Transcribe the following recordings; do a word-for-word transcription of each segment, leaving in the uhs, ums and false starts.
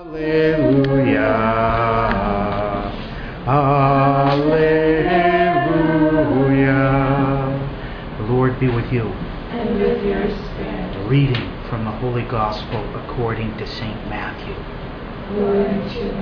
Hallelujah. Hallelujah. The Lord be with you. And with your spirit. A reading from the Holy Gospel according to Saint Matthew. Glory to you,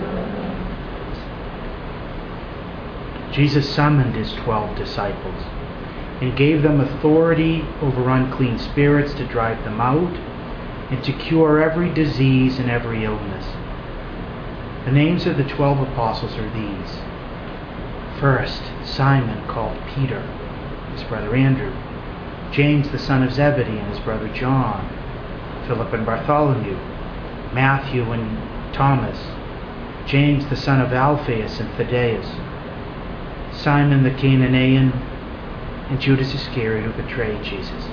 Lord. Jesus summoned his twelve disciples and gave them authority over unclean spirits to drive them out and to cure every disease and every illness. The names of the twelve apostles are these. First, Simon, called Peter, his brother Andrew, James the son of Zebedee and his brother John, Philip and Bartholomew, Matthew and Thomas, James the son of Alphaeus and Thaddeus, Simon the Canaanian, and Judas Iscariot who betrayed Jesus.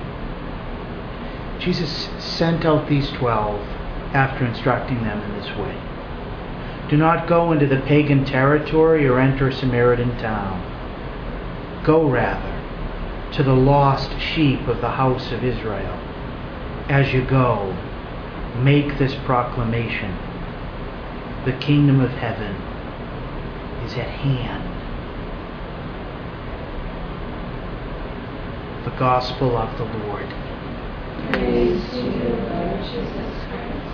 Jesus sent out these twelve after instructing them in this way. Do not go into the pagan territory or enter a Samaritan town. Go rather to the lost sheep of the house of Israel. As you go, make this proclamation. The kingdom of heaven is at hand. The Gospel of the Lord. Praise to you, Lord Jesus Christ.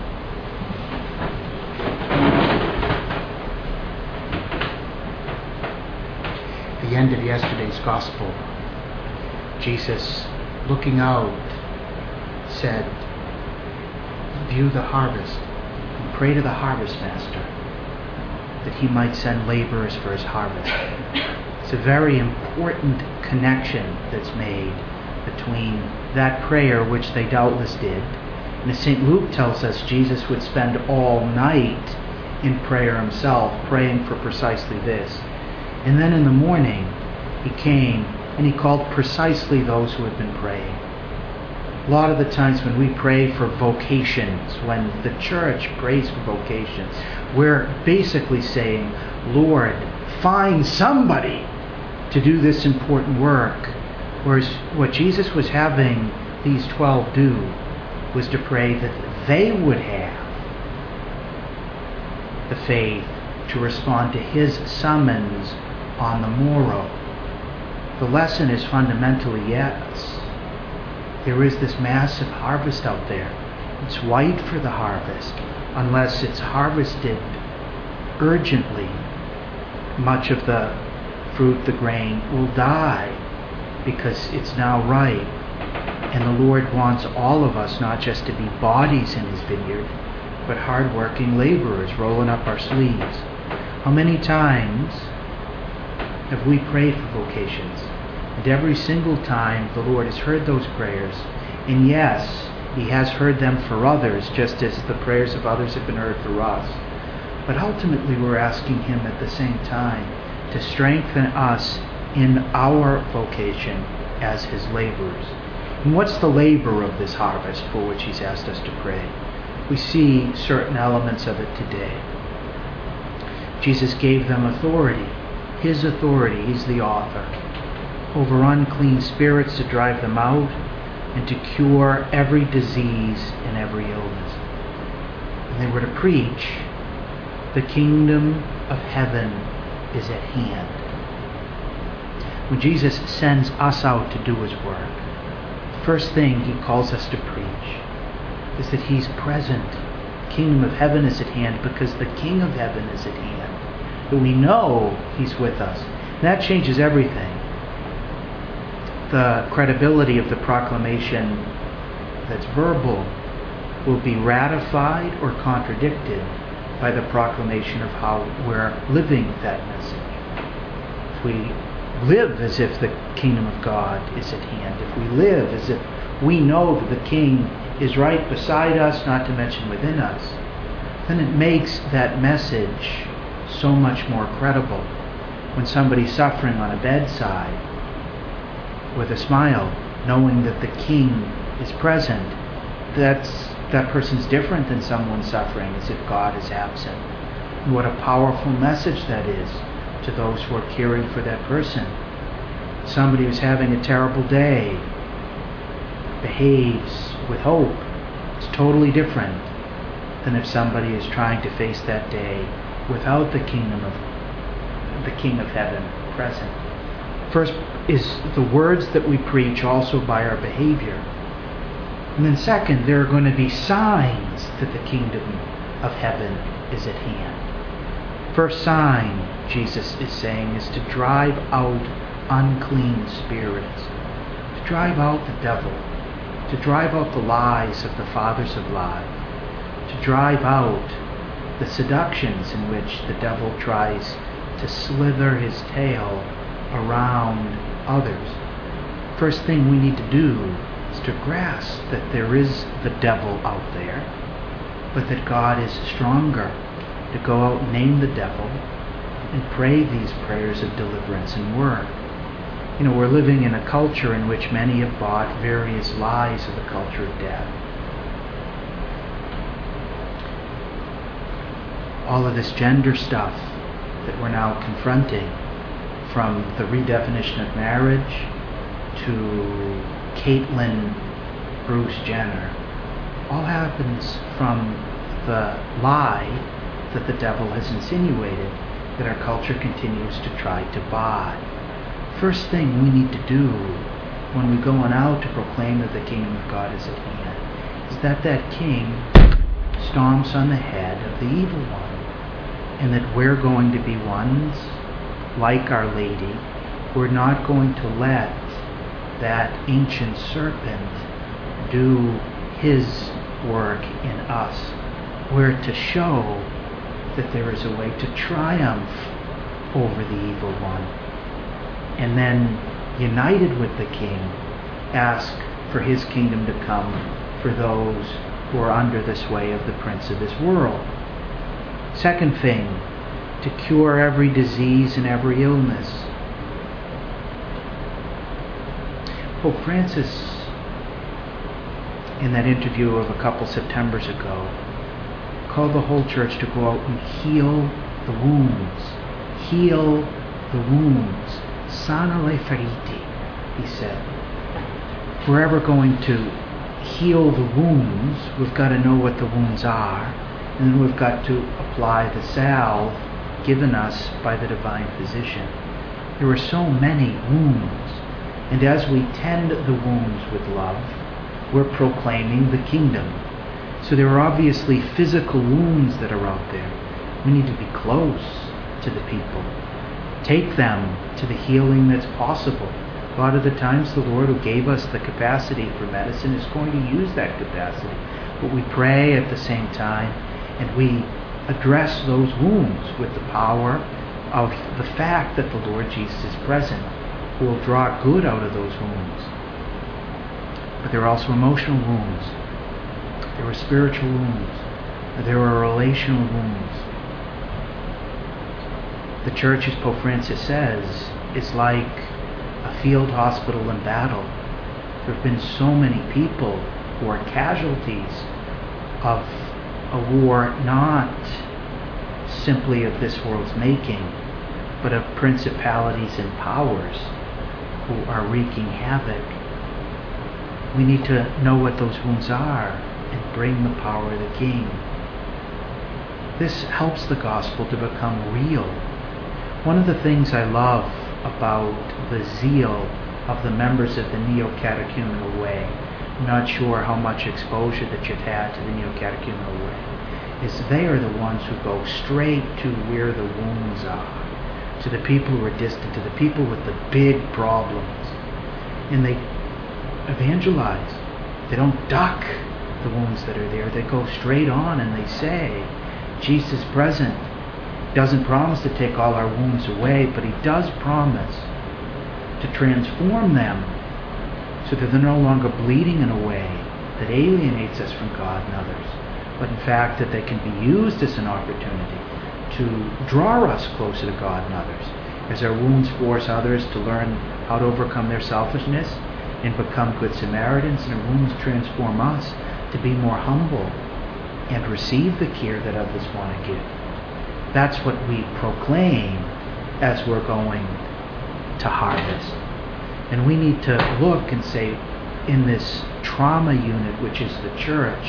At the end of yesterday's Gospel, Jesus, looking out, said, view the harvest and pray to the harvest master that he might send laborers for his harvest. It's a very important connection that's made between that prayer, which they doubtless did. And as Saint Luke tells us, Jesus would spend all night in prayer himself, praying for precisely this. And then in the morning, he came and he called precisely those who had been praying. A lot of the times when we pray for vocations, when the church prays for vocations, we're basically saying, Lord, find somebody to do this important work. Whereas what Jesus was having these twelve do was to pray that they would have the faith to respond to his summons on the morrow. The lesson is fundamentally yes. There is this massive harvest out there. It's white for the harvest. Unless it's harvested urgently, much of the fruit, the grain, will die because it's now ripe. And the Lord wants all of us not just to be bodies in his vineyard, but hard-working laborers rolling up our sleeves. How many times have we prayed for vocations? And every single time the Lord has heard those prayers. And yes, he has heard them for others, just as the prayers of others have been heard for us. But ultimately we're asking him at the same time to strengthen us in our vocation as his laborers. And what's the labor of this harvest for which he's asked us to pray? We see certain elements of it today. Jesus gave them authority. His authority, he's the author, over unclean spirits to drive them out and to cure every disease and every illness. And they were to preach, the kingdom of heaven is at hand. When Jesus sends us out to do his work, the first thing he calls us to preach is that he's present. The kingdom of heaven is at hand because the King of heaven is at hand. That we know he's with us. And that changes everything. The credibility of the proclamation that's verbal will be ratified or contradicted by the proclamation of how we're living that message. If we live as if the kingdom of God is at hand, if we live as if we know that the King is right beside us, not to mention within us, then it makes that message so much more credible. When somebody's suffering on a bedside, with a smile, knowing that the King is present, that's, that person's different than someone suffering as if God is absent. And what a powerful message that is to those who are caring for that person. Somebody who's having a terrible day behaves with hope. It's totally different than if somebody is trying to face that day without the kingdom of the King of Heaven present. First is the words that we preach, also by our behavior. And then second, there are going to be signs that the kingdom of heaven is at hand. First sign, Jesus is saying, is to drive out unclean spirits, to drive out the devil, to drive out the lies of the fathers of lies, to drive out the seductions in which the devil tries to slither his tail around others. First thing we need to do is to grasp that there is the devil out there, but that God is stronger, to go out and name the devil and pray these prayers of deliverance and work. You know, we're living in a culture in which many have bought various lies of the culture of death. All of this gender stuff that we're now confronting, from the redefinition of marriage to Caitlyn Bruce Jenner, all happens from the lie that the devil has insinuated that our culture continues to try to buy. First thing we need to do when we go on out to proclaim that the kingdom of God is at hand is that that king stomps on the head of the evil one, and that we're going to be ones like Our Lady. We're not going to let that ancient serpent do his work in us. We're to show that there is a way to triumph over the evil one. And then, united with the King, ask for his kingdom to come for those who are under the sway of the prince of this world. Second thing, to cure every disease and every illness. Pope Francis, in that interview of a couple Septembers ago, called the whole church to go out and heal the wounds. Heal the wounds. Sana le feriti, he said. If we're ever going to heal the wounds, we've got to know what the wounds are, and then we've got to apply the salve given us by the divine physician. There are so many wounds, and as we tend the wounds with love, we're proclaiming the kingdom. So there are obviously physical wounds that are out there. We need to be close to the people. Take them to the healing that's possible. A lot of the times the Lord, who gave us the capacity for medicine, is going to use that capacity. But we pray at the same time, and we address those wounds with the power of the fact that the Lord Jesus is present, who will draw good out of those wounds. But there are also emotional wounds. There are spiritual wounds. There are relational wounds. The church, as Pope Francis says, is like a field hospital in battle. There have been so many people who are casualties of a war not simply of this world's making, but of principalities and powers who are wreaking havoc. We need to know what those wounds are and bring the power of the King. This helps the gospel to become real. One of the things I love about the zeal of the members of the Neo-Catechumenal Way, I'm not sure how much exposure that you've had to the Neo-Catechumenal Way, is they are the ones who go straight to where the wounds are, to the people who are distant, to the people with the big problems. And they evangelize. They don't duck the wounds that are there. They go straight on and they say, Jesus present doesn't promise to take all our wounds away, but he does promise to transform them so that they're no longer bleeding in a way that alienates us from God and others, but in fact that they can be used as an opportunity to draw us closer to God and others, as our wounds force others to learn how to overcome their selfishness and become good Samaritans, and our wounds transform us to be more humble and receive the care that others want to give. That's what we proclaim as we're going to harvest. And we need to look and say, in this trauma unit, which is the church,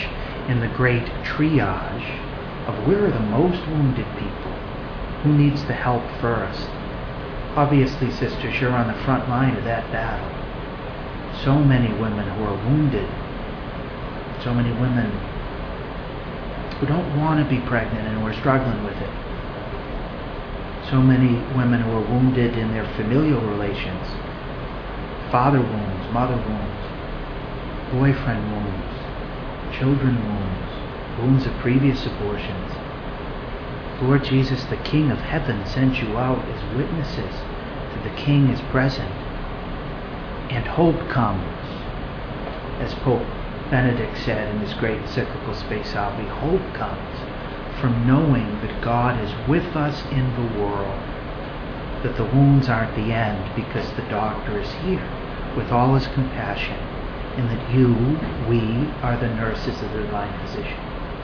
in the great triage of where are the most wounded people? Who needs the help first? Obviously, sisters, you're on the front line of that battle. So many women who are wounded, so many women who don't want to be pregnant and who are struggling with it. So many women who are wounded in their familial relations, father wounds, mother wounds, boyfriend wounds, children wounds, wounds of previous abortions. Lord Jesus, the King of heaven, sends you out as witnesses that the King is present. And hope comes, as Pope Benedict said in his great encyclical Spe Salvi, hope comes from knowing that God is with us in the world, that the wounds aren't the end because the doctor is here with all his compassion, and that you, we, are the nurses of the divine physician.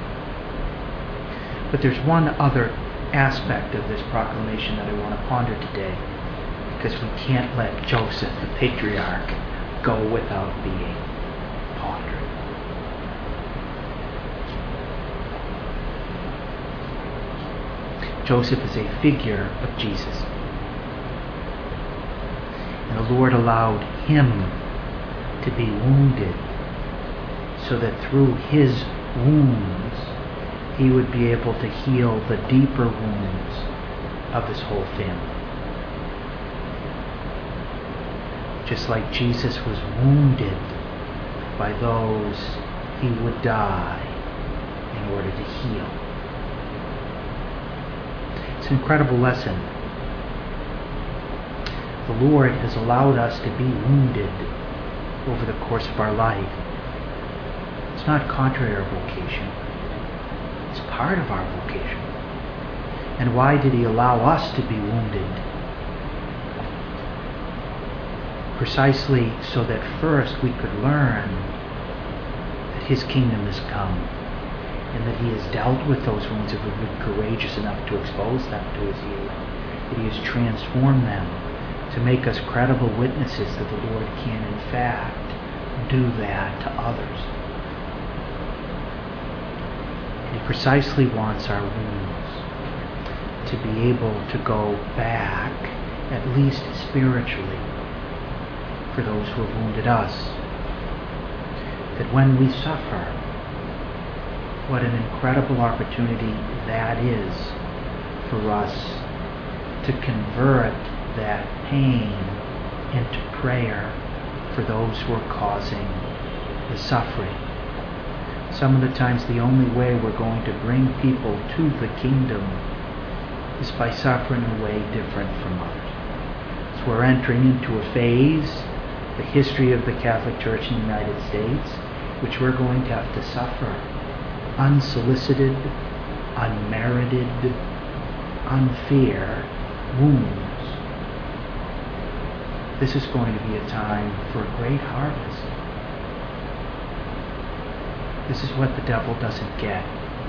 But there's one other aspect of this proclamation that I want to ponder today, because we can't let Joseph, the patriarch, go without being pondered. Joseph is a figure of Jesus. And the Lord allowed him to be wounded so that through his wounds he would be able to heal the deeper wounds of his whole family. Just like Jesus was wounded by those he would die in order to heal. It's an incredible lesson. The Lord has allowed us to be wounded over the course of our life. It's not contrary to our vocation. It's part of our vocation. And why did he allow us to be wounded? Precisely so that first we could learn that his kingdom has come, and that he has dealt with those wounds if we've been courageous enough to expose them to his healing, that he has transformed them to make us credible witnesses that the Lord can in fact do that to others. And he precisely wants our wounds to be able to go back, at least spiritually, for those who have wounded us. That when we suffer, what an incredible opportunity that is for us to convert that pain into prayer for those who are causing the suffering. Some of the times the only way we're going to bring people to the kingdom is by suffering in a way different from others. So we're entering into a phase, the history of the Catholic Church in the United States, which we're going to have to suffer unsolicited, unmerited, unfair wounds. This is going to be a time for a great harvest. This is what the devil doesn't get.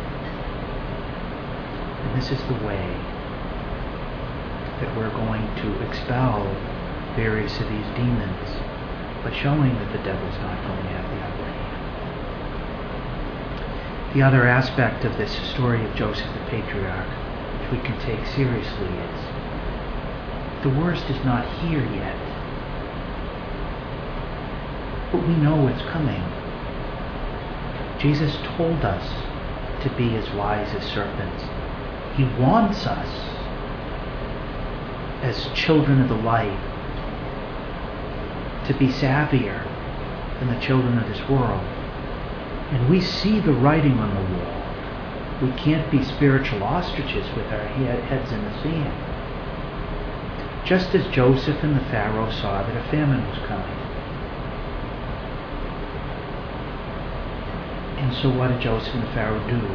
And this is the way that we're going to expel various of these demons, by showing that the devil's not going to have the upper hand. The other aspect of this story of Joseph the Patriarch, which we can take seriously, is the worst is not here yet. But we know it's coming. Jesus told us to be as wise as serpents. He wants us, as children of the light, to be savvier than the children of this world. And we see the writing on the wall. We can't be spiritual ostriches with our heads in the sand. Just as Joseph and the Pharaoh saw that a famine was coming. And so what did Joseph and the Pharaoh do?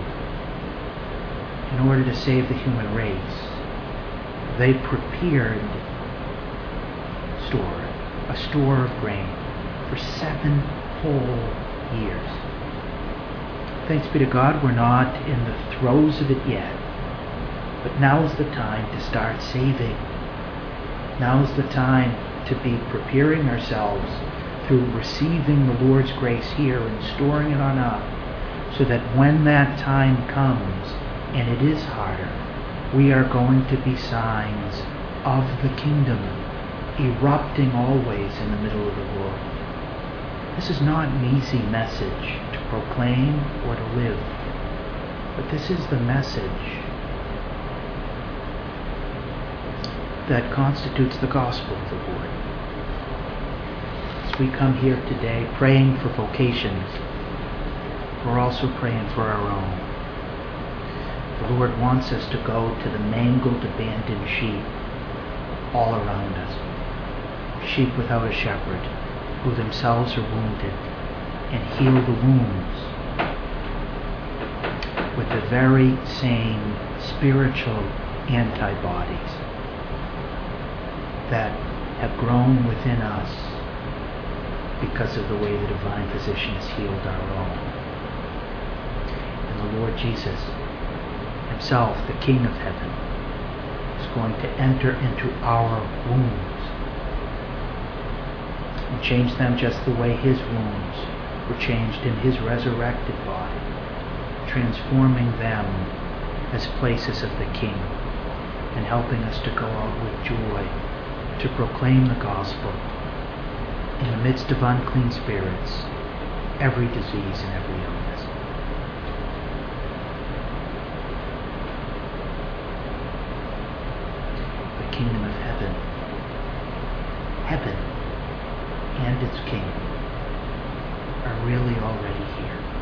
In order to save the human race, they prepared store, a store of grain for seven whole years. Thanks be to God, we're not in the throes of it yet. But now is the time to start saving. Now is the time to be preparing ourselves through receiving the Lord's grace here and storing it on up so that when that time comes, and it is harder, we are going to be signs of the kingdom, erupting always in the middle of the world. This is not an easy message to proclaim or to live, but this is the message that constitutes the gospel of the Lord. As we come here today praying for vocations, we're also praying for our own. The Lord wants us to go to the mangled, abandoned sheep all around us. Sheep without a shepherd, who themselves are wounded, and heal the wounds with the very same spiritual antibodies that have grown within us because of the way the divine physician has healed our own. And the Lord Jesus himself, the King of heaven, is going to enter into our wounds and change them just the way his wounds were changed in his resurrected body, transforming them as places of the King and helping us to go out with joy to proclaim the gospel in the midst of unclean spirits, every disease and every illness. The kingdom of heaven, heaven and its king are really already here.